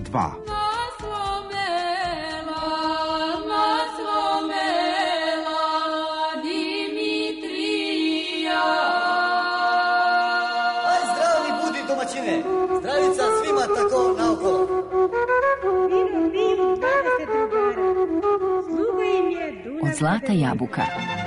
2. Zdravica svima tako naokolo. Od zlata jabuka.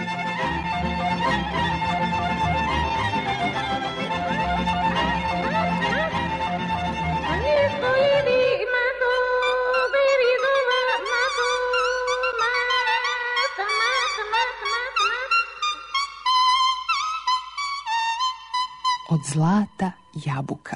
Od zlata jabuka.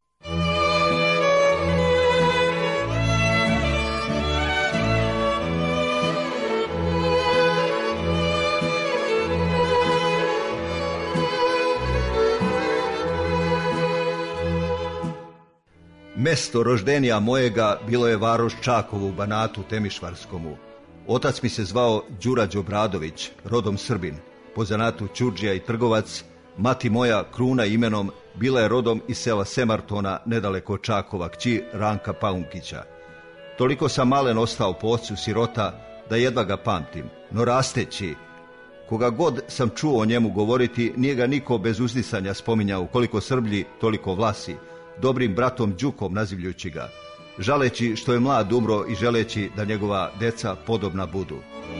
Mesto roždenja mojega bilo je varoš Čakovo u Banatu Temišvarskomu. Otac mi se zvao Đura Đobradović, rodom Srbin, po zanatu ćurdžija i trgovac. Mati moja, kruna imenom, bila je rodom iz sela Semartona, nedaleko od Čakova, kći Ranka Paunkića. Toliko sam malen ostao po ocu sirota, da jedva ga pamtim, no rasteći, koga god sam čuo o njemu govoriti, nije ga niko bez uzdisanja spominjao, koliko Srblji, toliko Vlasi, dobrim bratom Đukom nazivljući ga, žaleći što je mlad umro i želeći da njegova deca podobna budu.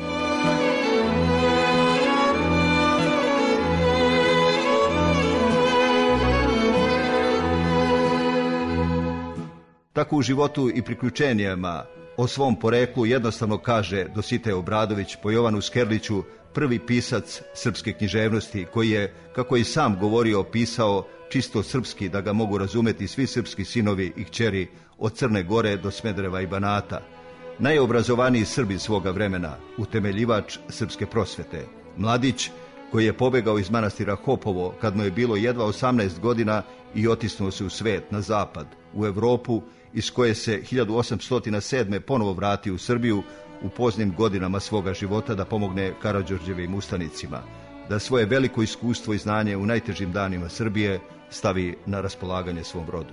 Tako u životu i priključenjima o svom poreklu jednostavno kaže Dositej Obradović po Jovanu Skerliću, prvi pisac srpske književnosti, koji je, kako je i sam govorio, pisao čisto srpski, da ga mogu razumeti svi srpski sinovi i kćeri od Crne Gore do Smedereva i Banata. Najobrazovaniji Srbin svoga vremena, utemeljivač srpske prosvete. Mladić koji je pobegao iz manastira Hopovo kad mu je bilo jedva 18 godina i otisnuo se u svet, na zapad, u Evropu, iz koje se 1807. ponovo vratio u Srbiju u poznim godinama svoga života da pomogne Karađorđevim ustanicima, da svoje veliko iskustvo i znanje u najtežim danima Srbije stavi na raspolaganje svom rodu.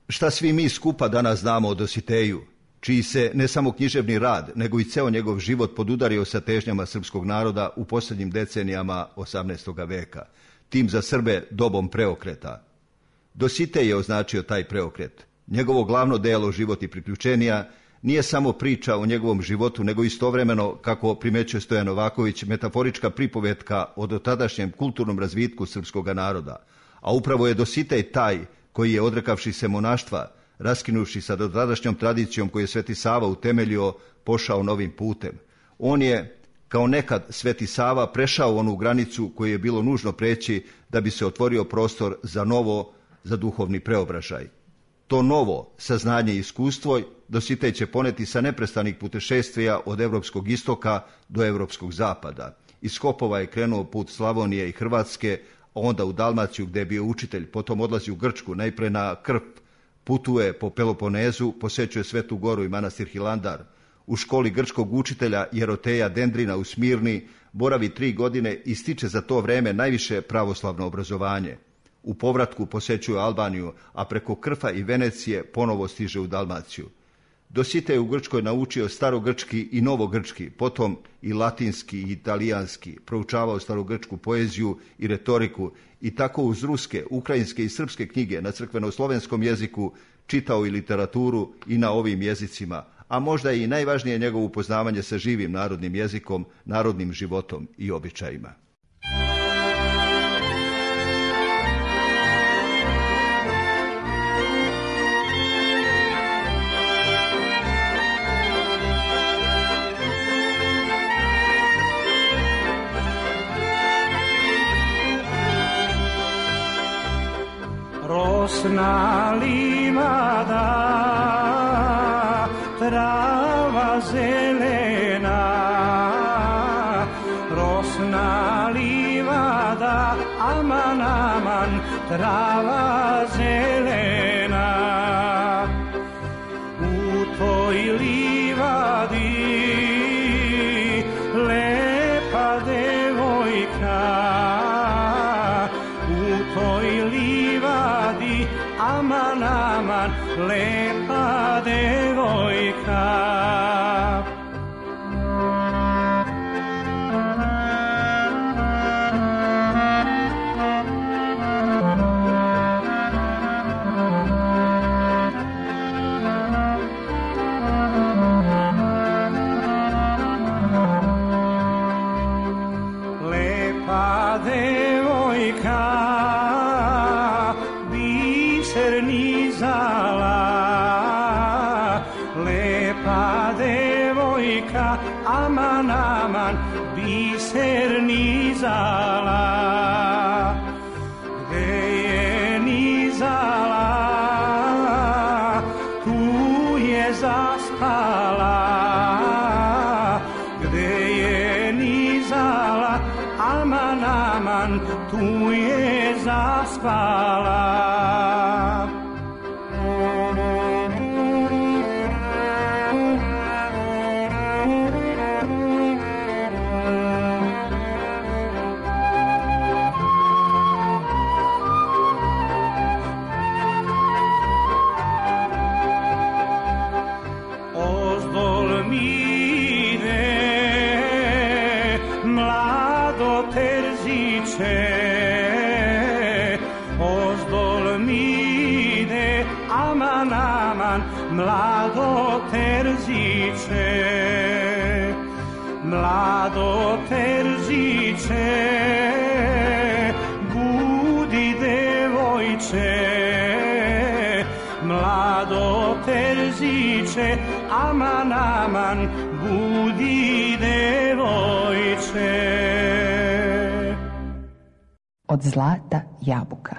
Šta svi mi skupa danas znamo o Dositeju, čiji se ne samo književni rad, nego i ceo njegov život podudario sa težnjama srpskog naroda u posljednjim decenijama 18. veka, tim za Srbe dobom preokreta. Dositej je označio taj preokret. Njegovo glavno delo Život i priključenija nije samo priča o njegovom životu, nego istovremeno, kako primećuje Stojan Novaković, metaforička pripovetka o dotadašnjem kulturnom razvitku srpskog naroda. A upravo je Dositej taj koji je, odrekavši se monaštva, raskinuši sa dotadašnjom tradicijom koju je Sveti Sava utemeljio, pošao novim putem. On je, kao nekad Sveti Sava, prešao onu granicu koju je bilo nužno preći da bi se otvorio prostor za novo, za duhovni preobražaj. To novo saznanje i iskustvo Dositej će poneti sa neprestanih putešestvija od evropskog istoka do evropskog zapada. Iz Skopova je krenuo put Slavonije i Hrvatske, a onda u Dalmaciju gdje je bio učitelj, potom odlazi u Grčku, najpre na Krf, putuje po Peloponezu, posećuje Svetu Goru i manastir Hilandar. U školi grčkog učitelja Jeroteja Dendrina u Smirni boravi 3 godine i stiče za to vreme najviše pravoslavno obrazovanje. U povratku posećuje Albaniju, a preko Krfa i Venecije ponovo stiže u Dalmaciju. Dositej je u Grčkoj naučio starogrčki i novogrčki, potom i latinski i italijanski, proučavao starogrčku poeziju i retoriku i tako uz ruske, ukrajinske i srpske knjige na crkveno-slovenskom jeziku čitao i literaturu i na ovim jezicima, a možda i najvažnije njegovo upoznavanje sa živim narodnim jezikom, narodnim životom i običajima. Rosna livada, trava zelena, rosna livada, aman, aman, trava zelena. U toj livadi lepa devojka, u toj livadi aman, aman, lepa devojka. Lepa devojka biser nizala, lepa devojka aman, aman, biser nizala. Gde je nizala, tu je zaspala. Gde je nizala, aman, aman, tu je zaspala. Ozdol mi ide mlado terziče, ozdol mi ide aman, aman, mlado terziče. Mlado terziče, budi devojče, mlado terziče, aman, aman, budi devojče. Od zlata jabuka.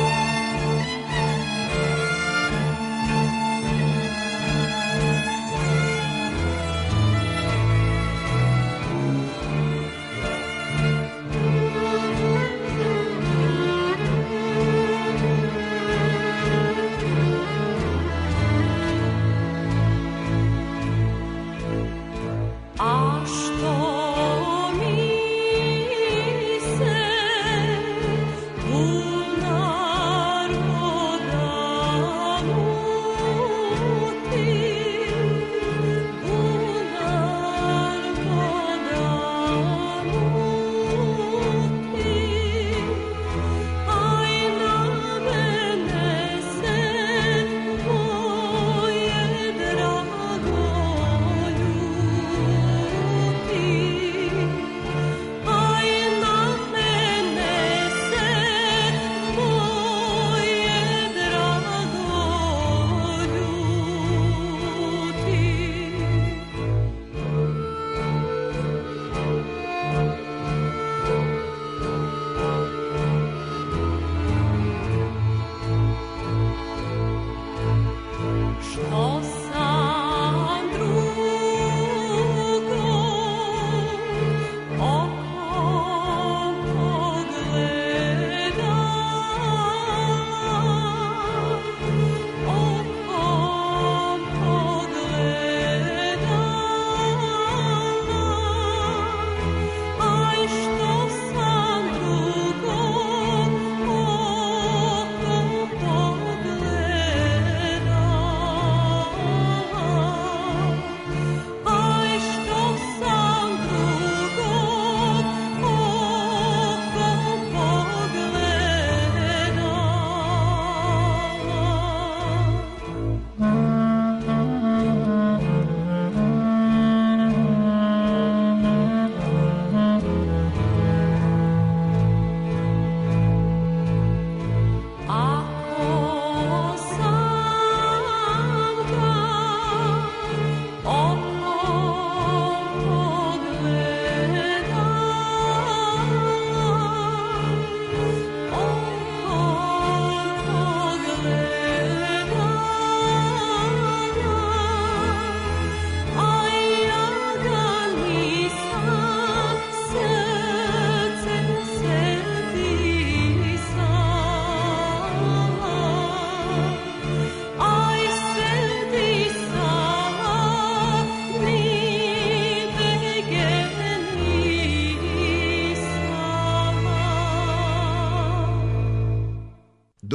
A što mi se puna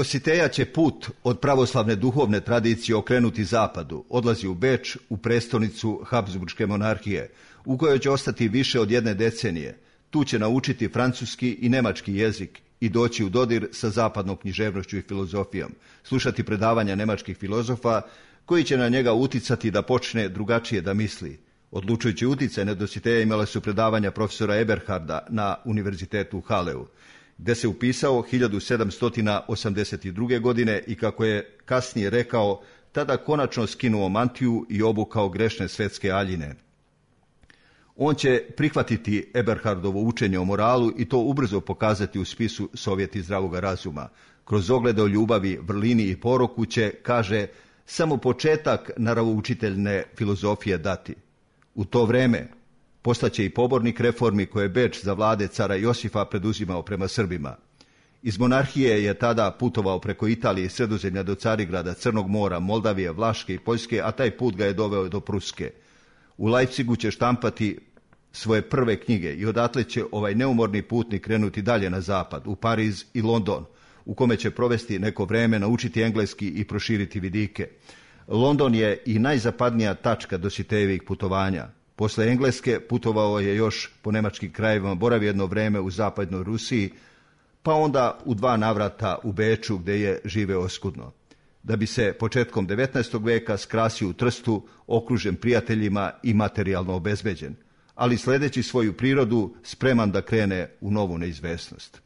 Dositeja će put od pravoslavne duhovne tradicije okrenuti zapadu, odlazi u Beč, u prestonicu Habsburške monarhije, u kojoj će ostati više od 1 decenije. Tu će naučiti francuski i nemački jezik i doći u dodir sa zapadnom književnošću i filozofijom, slušati predavanja nemačkih filozofa koji će na njega uticati da počne drugačije da misli. Odlučujući uticaj na Dositeja imala su predavanja profesora Eberharda na Univerzitetu u Haleu, gde se upisao 1782. godine i, kako je kasnije rekao, tada konačno skinuo mantiju i obukao grešne svetske aljine. On će prihvatiti Eberhardovo učenje o moralu i to ubrzo pokazati u spisu Sovjeti zdravoga razuma. Kroz oglede o ljubavi, vrlini i poroku će, kaže, samo početak naravoučiteljne filozofije dati. U to vreme postaće i pobornik reformi koje je Beč za vlade cara Josifa preduzimao prema Srbima. Iz monarhije je tada putovao preko Italije i Sredozemlja do Carigrada, Crnog mora, Moldavije, Vlaške i Poljske, a taj put ga je doveo do Pruske. U Leipzigu će štampati svoje prve knjige i odatle će ovaj neumorni putnik krenuti dalje na zapad, u Pariz i London, u kome će provesti neko vreme, naučiti engleski i proširiti vidike. London je i najzapadnija tačka Dositejevih putovanja. Posle Engleske putovao je još po nemačkim krajevima, boravio jedno vreme u zapadnoj Rusiji, pa onda u 2 navrata u Beču, gde je živeo oskudno. Da bi se početkom 19. veka skrasio u Trstu, okružen prijateljima i materijalno obezbeđen, ali sledeći svoju prirodu spreman da krene u novu neizvesnost.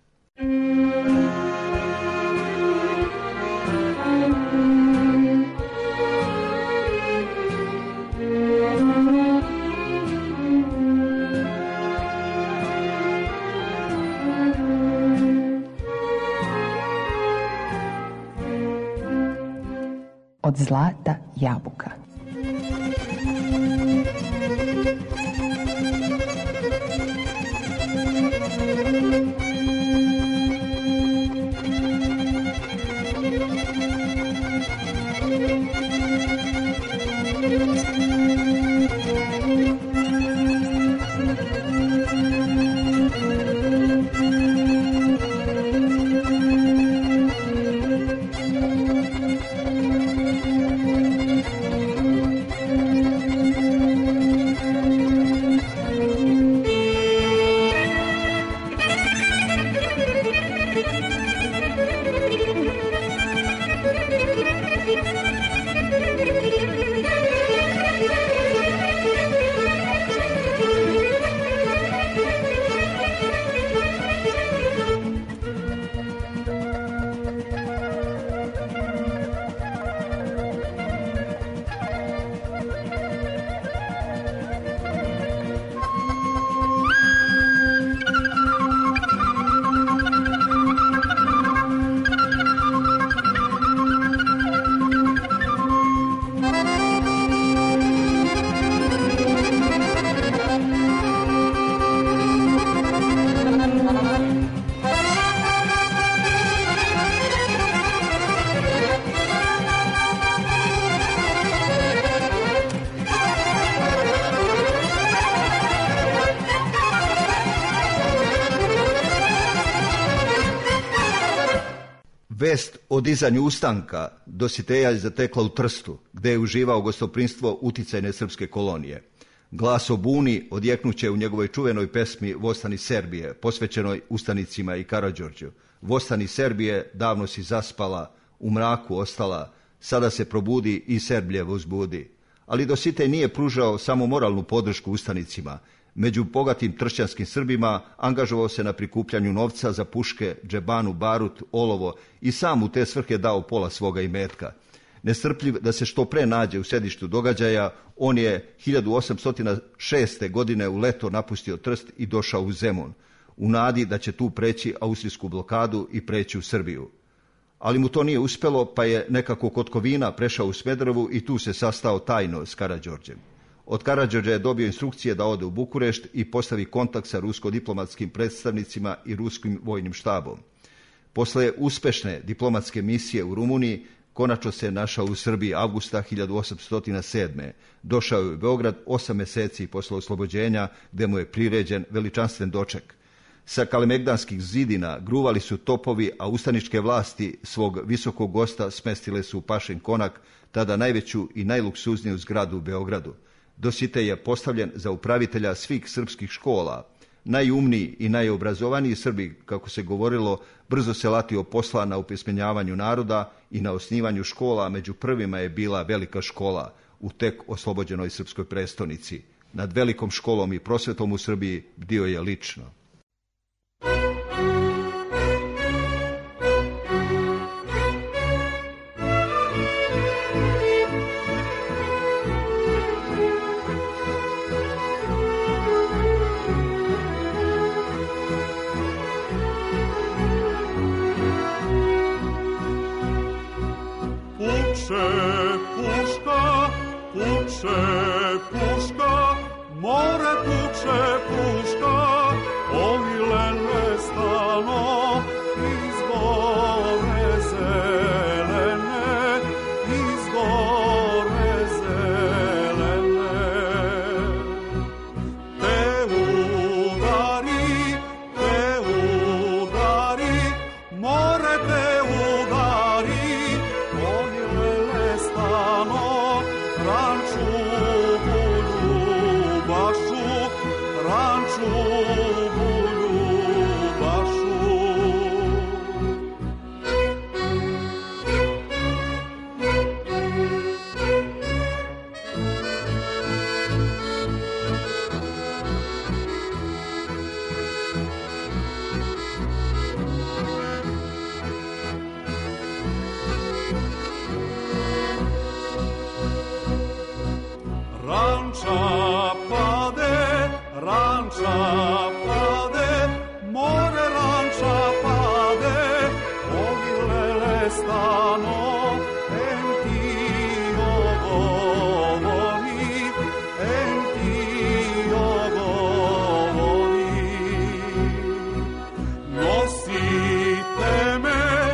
Od zlata jabuka. Vest o dizanju ustanka Dositeja je zatekla u Trstu, gde je uživao gostoprinstvo uticajne srpske kolonije. Glas o buni odjeknuće u njegovoj čuvenoj pesmi Vostani Serbije, posvećenoj ustanicima i Karađorđu. Vostani Serbije, davno si zaspala, u mraku ostala, sada se probudi i Serbljevo uzbudi. Ali Dositej nije pružao samo moralnu podršku ustanicima. Među bogatim tršćanskim Srbima angažovao se na prikupljanju novca za puške, džebanu, barut, olovo i sam u te svrhe dao pola svoga imetka. Nestrpljiv da se što pre nađe u sedištu događaja, on je 1806. godine u leto napustio Trst i došao u Zemun, u nadi da će tu preći austrijsku blokadu i preći u Srbiju. Ali mu to nije uspelo, pa je nekako kod Kovina prešao u Smederevu i tu se sastao tajno s Karađorđem. Od Karađorđa je dobio instrukcije da ode u Bukurešt i postavi kontakt sa rusko-diplomatskim predstavnicima i ruskim vojnim štabom. Posle uspešne diplomatske misije u Rumuniji, konačno se našao u Srbiji avgusta 1807. Došao je u Beograd 8 meseci posle oslobođenja, gde mu je priređen veličanstven doček. Sa kalemegdanskih zidina gruvali su topovi, a ustaničke vlasti svog visokog gosta smestile su u Pašin konak, tada najveću i najluksuzniju zgradu u Beogradu. Dositej je postavljen za upravitelja svih srpskih škola. Najumniji i najobrazovaniji Srbi, kako se govorilo, brzo se latio posla na upismenjavanju naroda i na osnivanju škola. Među prvima je bila velika škola u tek oslobođenoj srpskoj prestonici. Nad velikom školom i prosvetom u Srbiji bdio je lično. Puška, more puče puška, ovilele stano iz gore zelene, iz gore zelene. Te udari, more te udari, ovilele stano, ranču ranča pade, more ranča pade, ovilele stano, en ti ogovori, en ti ogovori. Nosite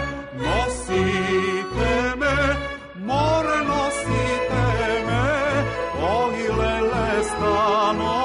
me, more nosite me, ovilele stano,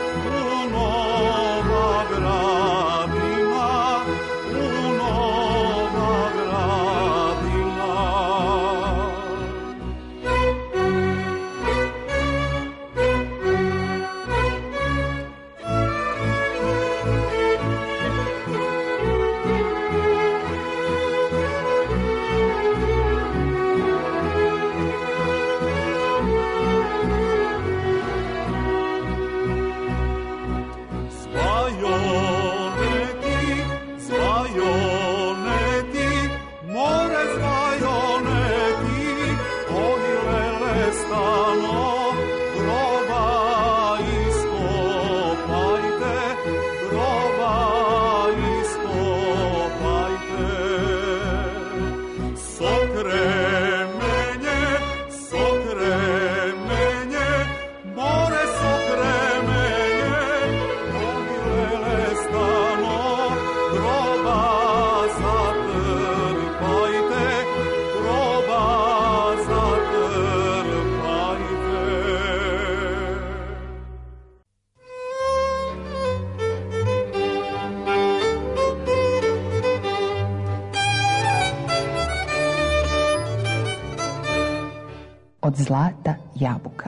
Od zlata jabuka.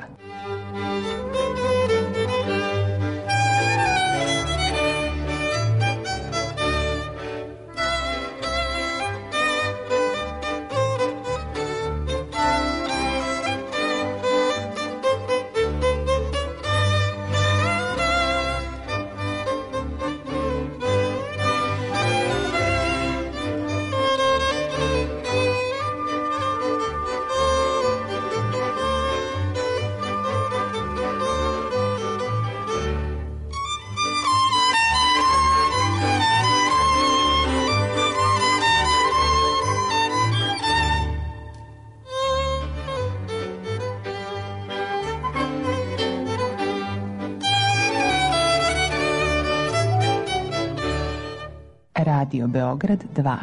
Radio Beograd 2.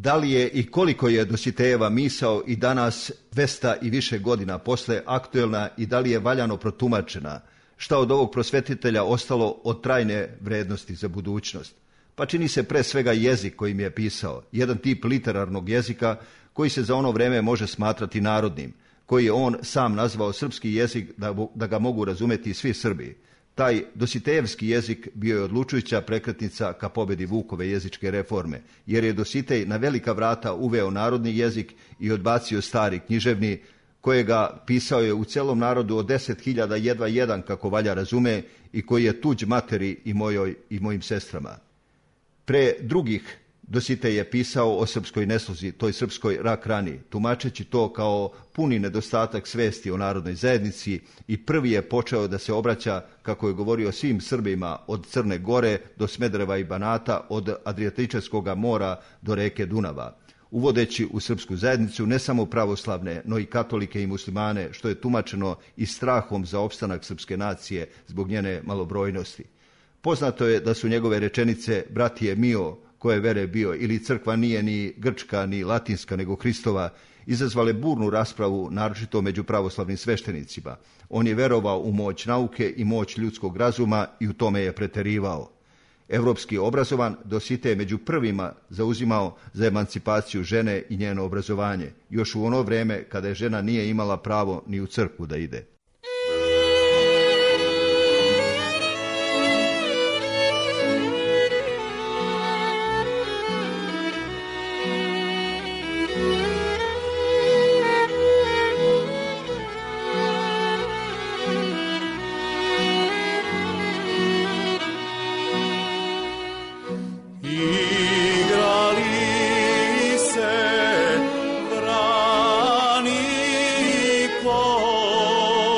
Da li je i koliko je Dositejeva misao i danas 200 i više godina posle aktuelna i da li je valjano protumačena? Šta od ovog prosvetitelja ostalo od trajne vrednosti za budućnost? Pa čini se pre svega jezik kojim je pisao, jedan tip literarnog jezika koji se za ono vreme može smatrati narodnim, koji je on sam nazvao srpski jezik da ga mogu razumeti svi Srbi. Taj Dositejevski jezik bio je odlučujuća prekretnica ka pobedi Vukove jezičke reforme, jer je Dositej na velika vrata uveo narodni jezik i odbacio stari književni, kojega pisao je u celom narodu od 10.000 jedva jedan, kako valja razume, i koji je tuđ materi i mojoj i mojim sestrama. Pre drugih Dositej je pisao o srpskoj neslozi, toj srpskoj rak rani, tumačeći to kao puni nedostatak svesti o narodnoj zajednici, i prvi je počeo da se obraća, kako je govorio, svim Srbima od Crne Gore do Smedereva i Banata, od Adriatičkog mora do reke Dunava, uvodeći u srpsku zajednicu ne samo pravoslavne, no i katolike i muslimane, što je tumačeno i strahom za opstanak srpske nacije zbog njene malobrojnosti. Poznato je da su njegove rečenice "Bratije mio, koje vere bio" ili "Crkva nije ni grčka ni latinska nego Hristova" izazvale burnu raspravu, naročito među pravoslavnim sveštenicima. On je verovao u moć nauke i moć ljudskog razuma i u tome je preterivao. Evropski obrazovan, Dositej je među prvima zauzimao za emancipaciju žene i njeno obrazovanje, još u ono vreme kada je žena nije imala pravo ni u crkvu da ide. Igrali se vrani ko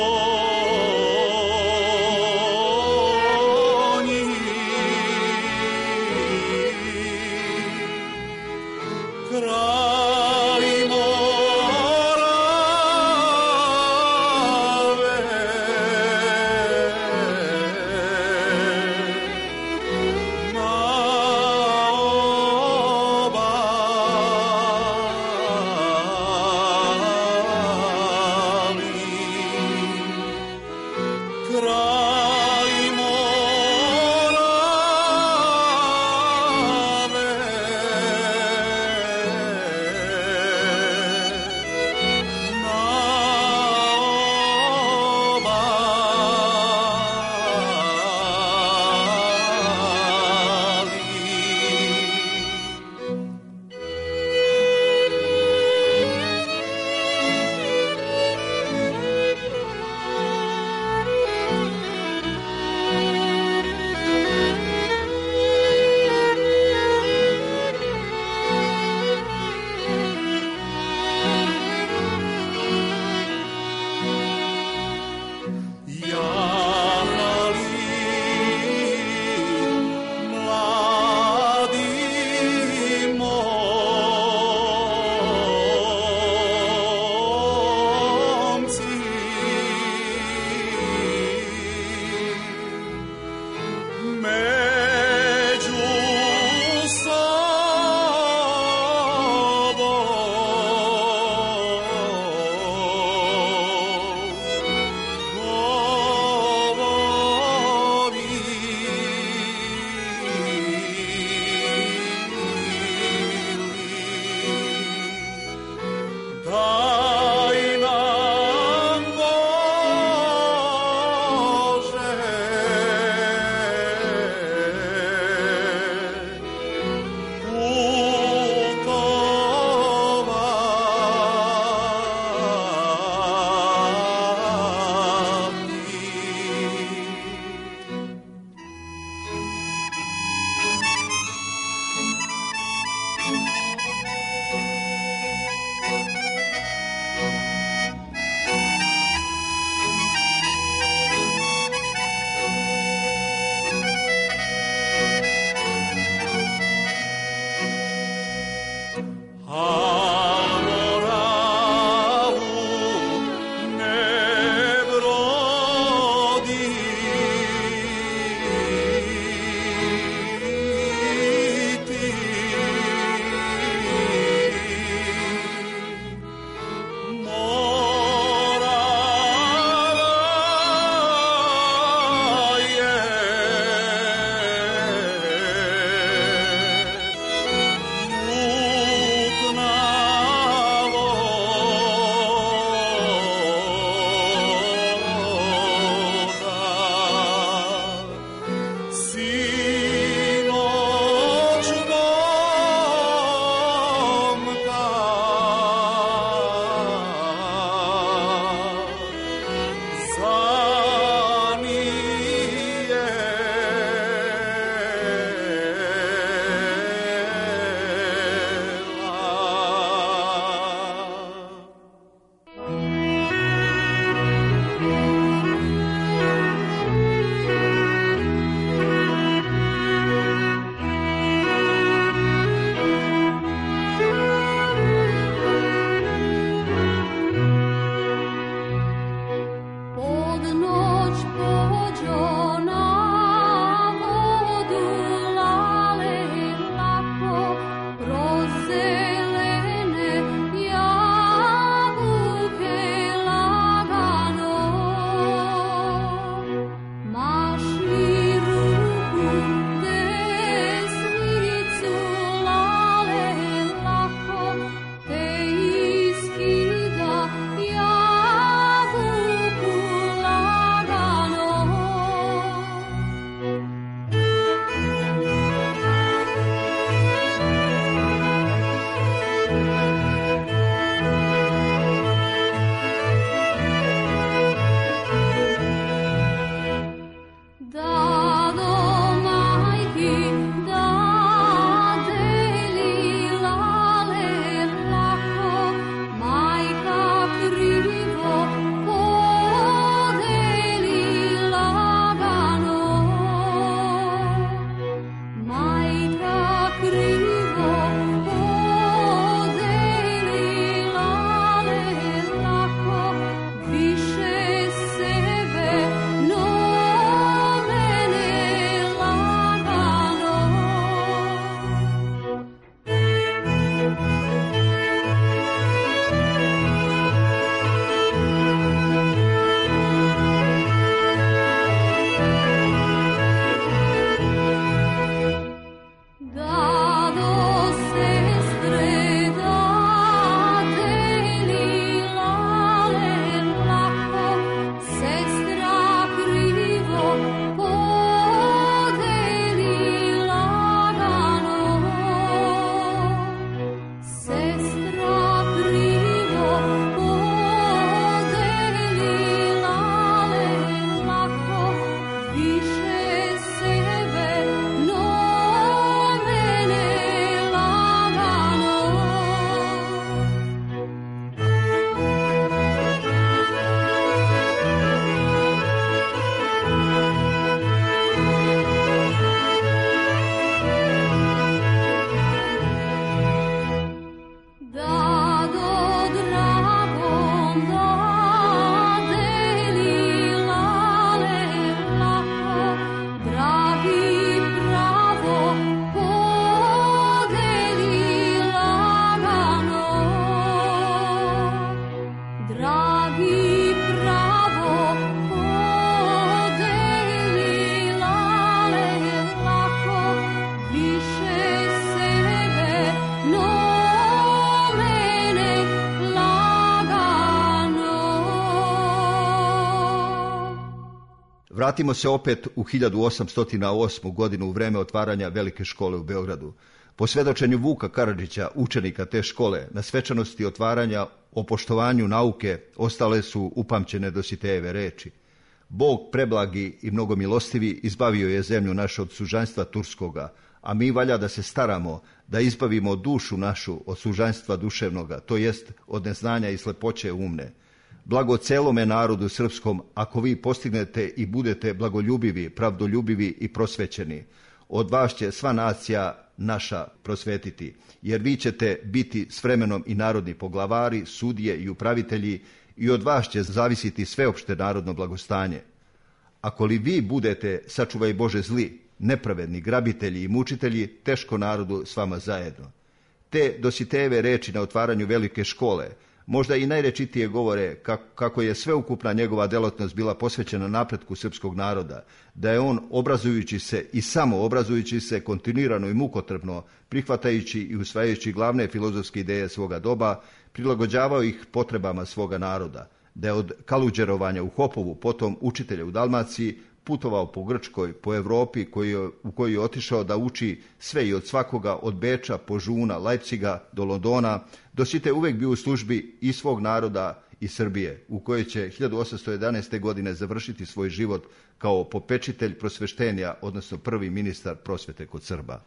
Vratimo se opet u 1808. godinu u vreme otvaranja Velike škole u Beogradu. Po svedočenju Vuka Karadžića, učenika te škole, na svečanosti otvaranja o poštovanju nauke ostale su upamćene Dositejeve reči. Bog preblagi i mnogomilostivi izbavio je zemlju našu od sužanjstva turskoga, a mi valja da se staramo da izbavimo dušu našu od sužanjstva duševnoga, to jest od neznanja i slepoće umne. Blago celome narodu srpskom, ako vi postignete i budete blagoljubivi, pravdoljubivi i prosvećeni. Od vas će sva nacija naša prosvetiti, jer vi ćete biti s vremenom i narodni poglavari, sudije i upravitelji, i od vas će zavisiti sveopšte narodno blagostanje. Ako li vi budete, sačuvaj Bože, zli, nepravedni, grabitelji i mučitelji, teško narodu s vama zajedno. Te Dositejeve reči na otvaranju Velike škole možda i najrečitije govore kako je sveukupna njegova delatnost bila posvećena napretku srpskog naroda, da je on, obrazujući se i samo obrazujući se, kontinuirano i mukotrpno, prihvatajući i usvajajući glavne filozofske ideje svoga doba, prilagođavao ih potrebama svoga naroda, da je od kaluđerovanja u Hopovu, potom učitelja u Dalmaciji, putovao po Grčkoj, po Evropi u koju je otišao da uči sve i od svakoga, od Beča, Požuna, Leipciga do Londona, Dositej uvek bio u službi i svog naroda i Srbije, u kojoj će 1811. godine završiti svoj život kao popečitelj prosveštenja, odnosno prvi ministar prosvete kod Srba.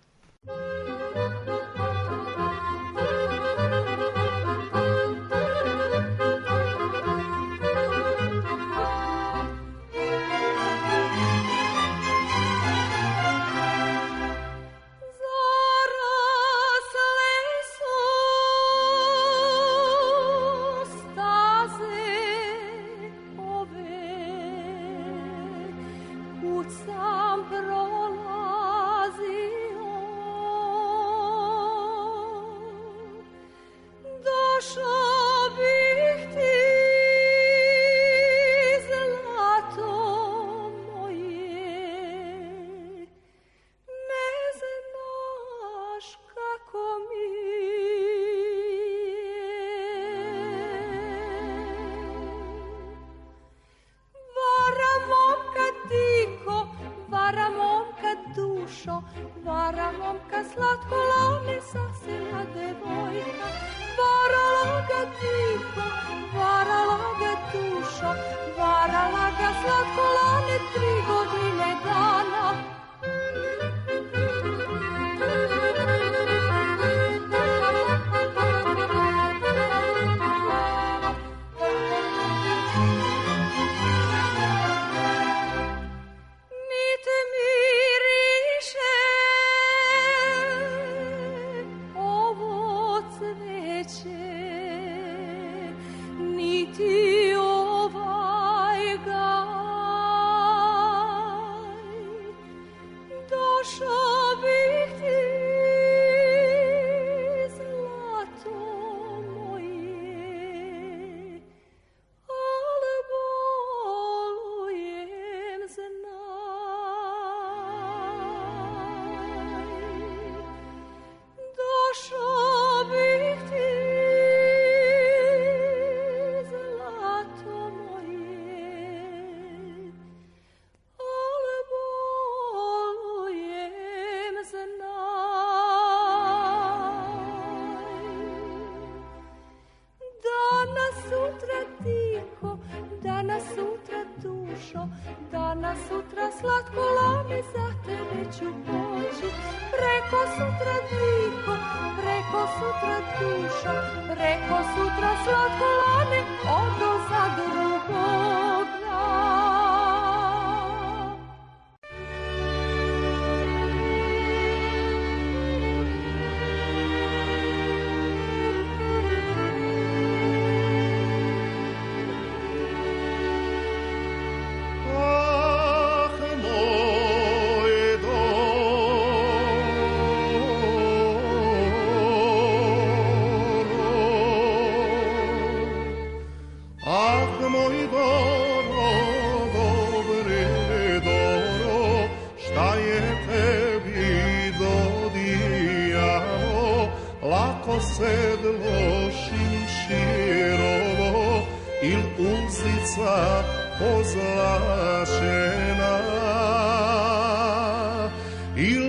Vara momka slatko lane, sasvima devojka. Varala ga tiho, varala ga dušo, varala ga slatko lane 3 godine dana. Danas sutra slatko lane, za tebe ću poći. Preko sutra tiho, preko sutra dušo, preko sutra slatko lane, odo za drugoga. Sedlo šinširovo il uzdica pozlačena il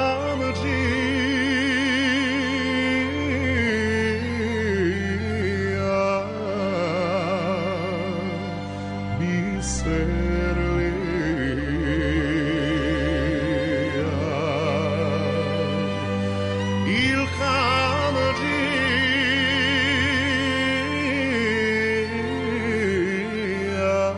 kamđija biserlija il kamđija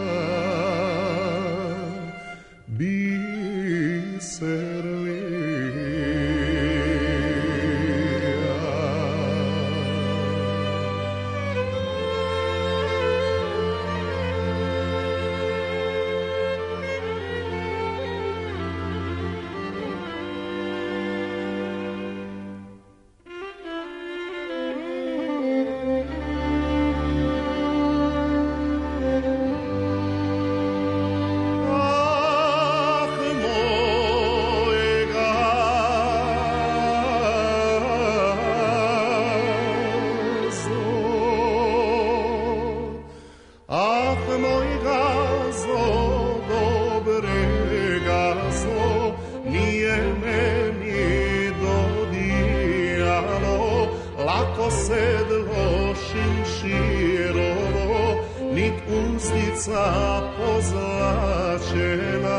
sedlo šinširovo, nit uzdica pozlačena,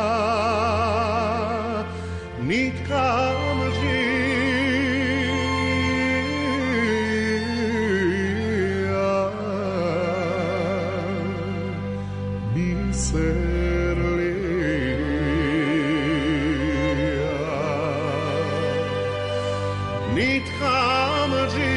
nit kamđija biserlija, nit kamđija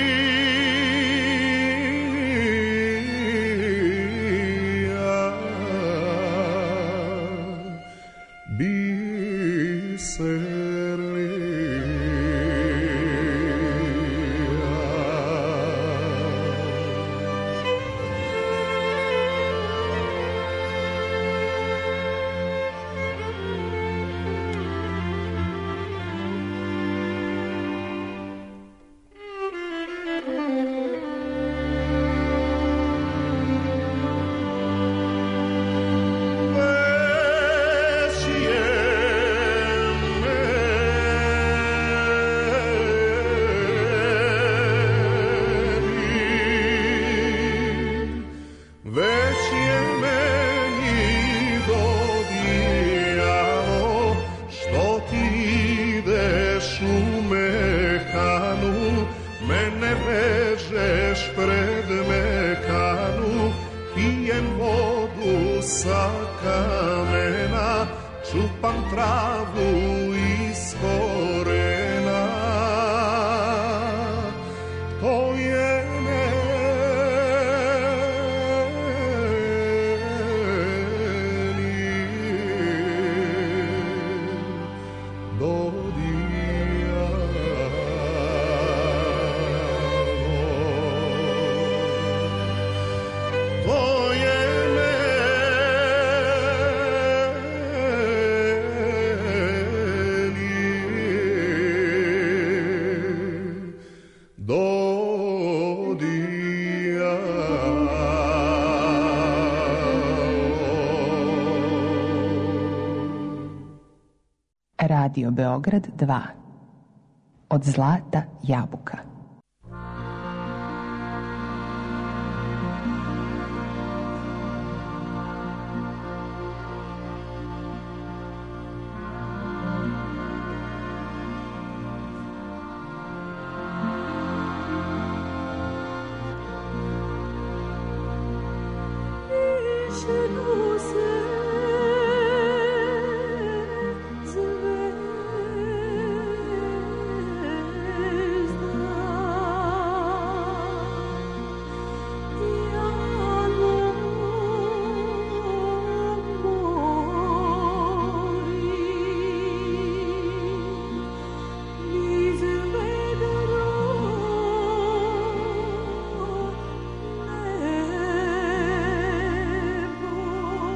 čupam travu iz korena, to je meni dodijalo, to je Radio Beograd 2. Od zlata jabuka. nebo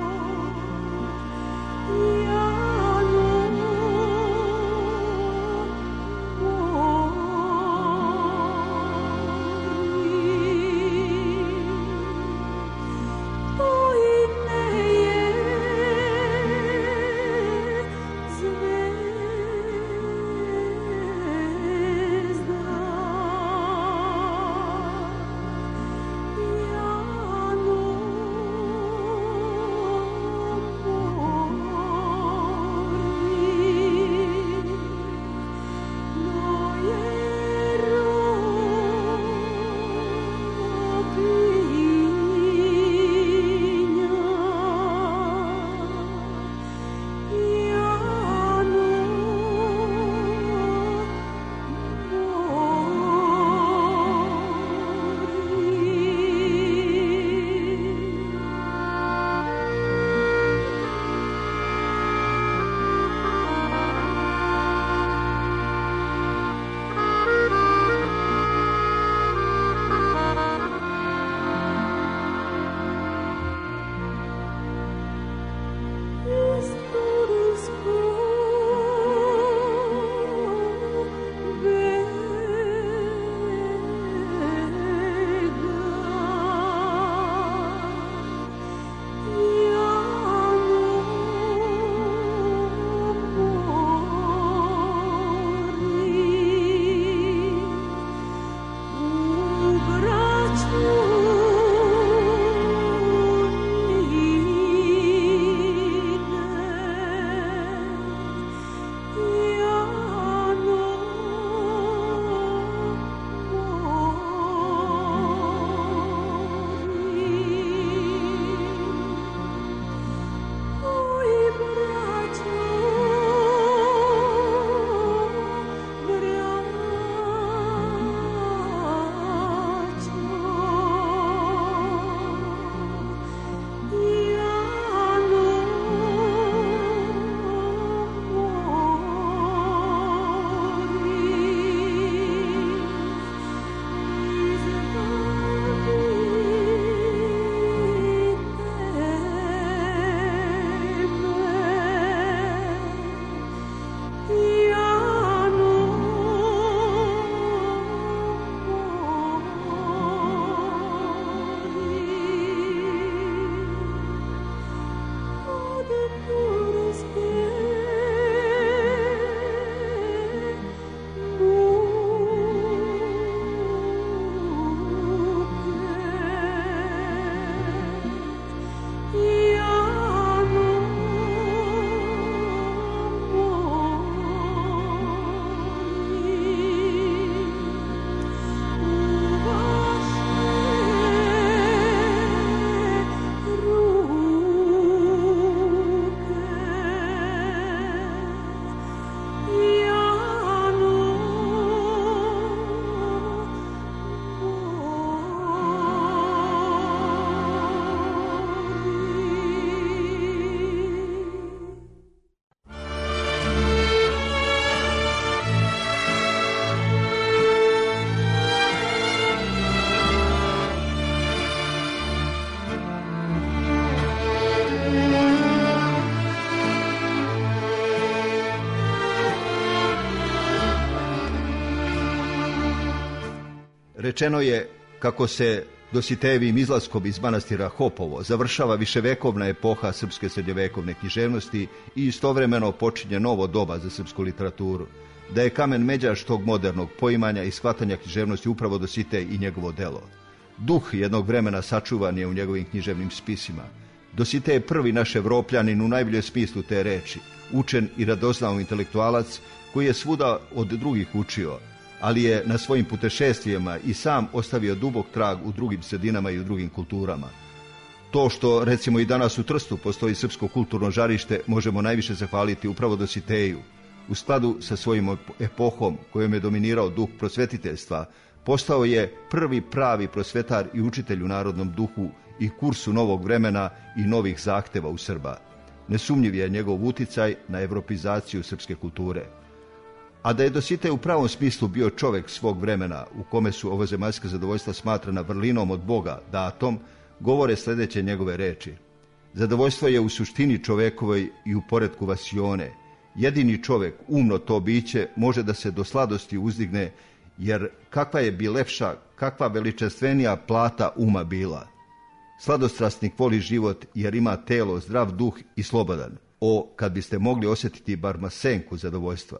Rečeno je kako se Dositejevim izlaskom iz manastira Hopovo završava viševekovna epoha srpske srednjovekovne književnosti i istovremeno počinje novo doba za srpsku literaturu, da je kamen međaš tog modernog poimanja i shvatanja književnosti upravo Dositej i njegovo delo. Duh jednog vremena sačuvan je u njegovim književnim spisima. Dositej je prvi naš Evropljanin u najboljem smislu te reči, učen i radoznao intelektualac koji je svuda od drugih učio, ali je na svojim putešestvijama i sam ostavio dubok trag u drugim sredinama i u drugim kulturama. To što, recimo, i danas u Trstu postoji srpsko kulturno žarište, možemo najviše zahvaliti upravo Dositeju. U skladu sa svojim epohom kojom je dominirao duh prosvetiteljstva, postao je prvi pravi prosvetar i učitelj u narodnom duhu i kursu novog vremena i novih zahteva u Srba. Nesumnjiv je njegov uticaj na evropizaciju srpske kulture. A da je Dositej u pravom smislu bio čovjek svog vremena, u kome su ovozemaljska zadovoljstva smatrana vrlinom od Boga, datom, govore sljedeće njegove reči. Zadovoljstvo je u suštini čovekovoj i u poretku vasione. Jedini čovjek, umno to biće, može da se do sladosti uzdigne, jer kakva je bi lepša, kakva veličanstvenija plata uma bila. Sladostrasnik voli život jer ima telo, zdrav duh i slobodan. O, kad biste mogli osjetiti bar masenku zadovoljstva.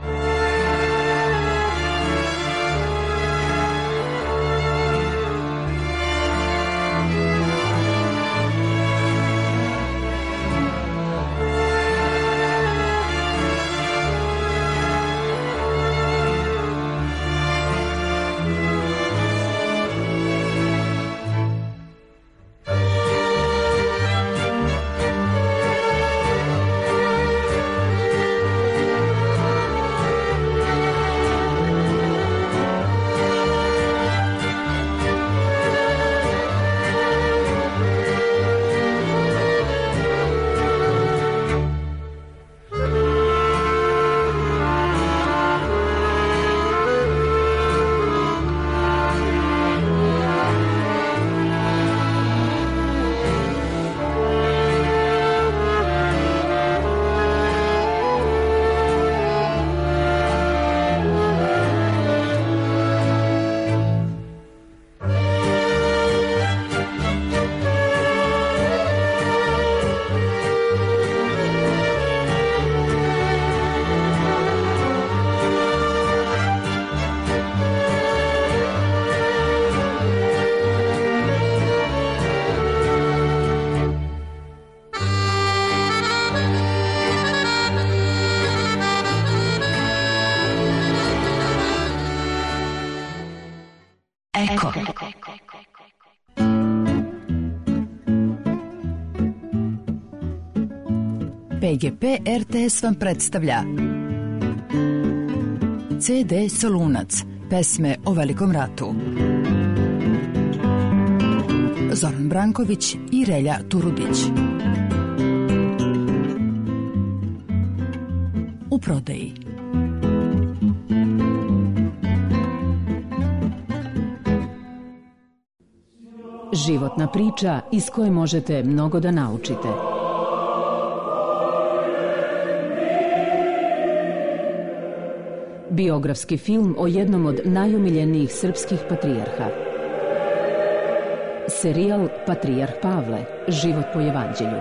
Eko. PGP RTS vam predstavlja CD Solunac, pesme o Velikom ratu. Zoran Branković i Relja Turudić. U prodaji. Životna priča iz koje možete mnogo da naučite. Biografski film o jednom od najomiljenijih srpskih patrijarha. Serijal Patrijarh Pavle, život po evanđelju.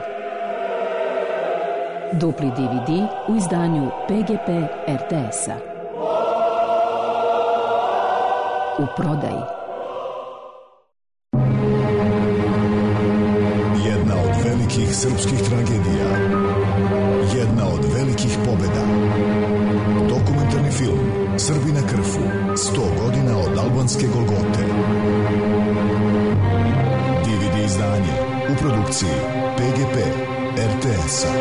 Dupli DVD u izdanju PGP RTS-a. U prodaji. Jedna od velikih srpskih tragedija. Jedna od velikih pobjeda. Dokumentarni film Srbi na Krfu. 100 godina od albanske Golgote. DVD izdanje u produkciji PGP RTS-a.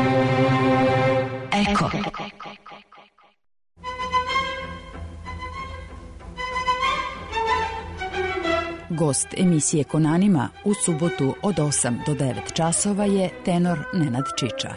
Eko. Gost emisije Konanima u subotu od 8 do 9 časova je tenor Nenad Čiča.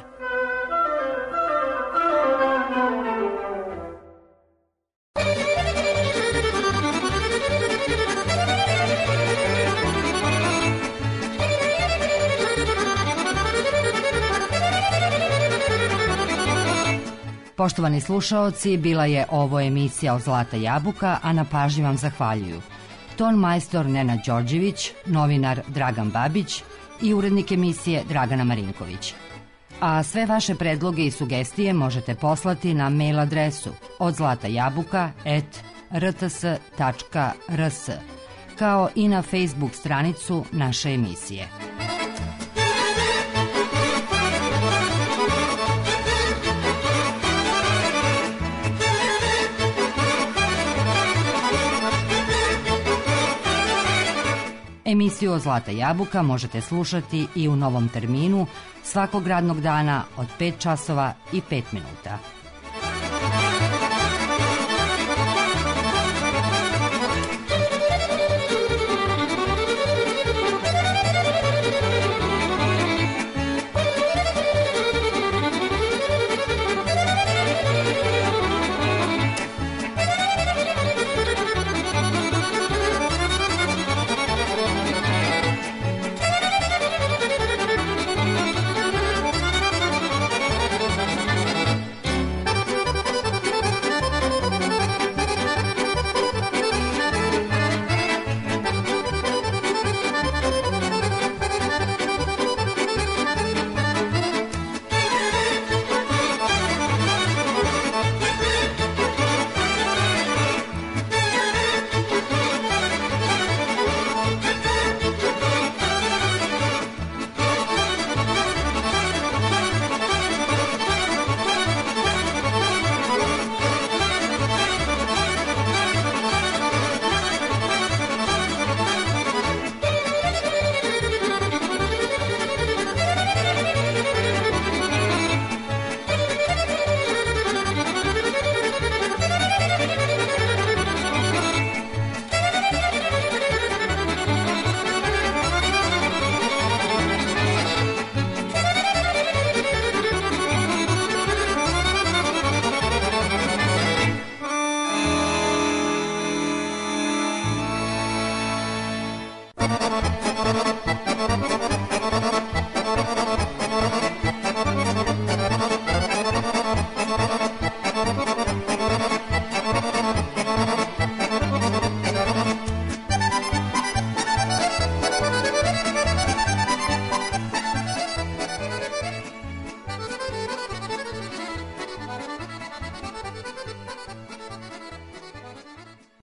Poštovani slušaoci, bila je ovo emisija od Zlata jabuka, a na pažnji vam zahvaljuju ton majstor Nenad Đorđević, novinar Dragan Babić i urednik emisije Dragana Marinković. A sve vaše predloge i sugestije možete poslati na mail adresu odzlatajabuka@rts.rs, kao i na Facebook stranicu naše emisije. Emisiju Zlata jabuka možete slušati i u novom terminu svakog radnog dana od 5 časova i 5 minuta.